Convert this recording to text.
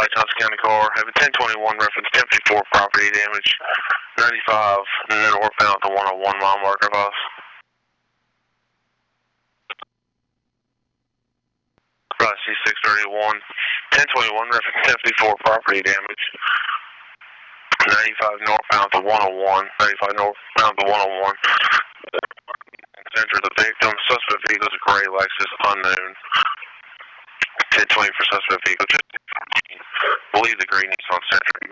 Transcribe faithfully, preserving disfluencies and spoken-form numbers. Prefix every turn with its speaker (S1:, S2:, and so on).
S1: White Johnson County car, have a ten twenty-one reference, ten fifty-four property damage, ninety-five northbound to one oh one mile marker of us. Right, C six thirty-one, ten twenty-one reference, ten fifty-four property damage, ninety-five northbound to one oh one, ninety-five northbound to one oh one. Center the victim, suspect vehicle is a gray Lexus, unknown. ten twenty for suspect vehicle, just believe the green Nissan Sentra.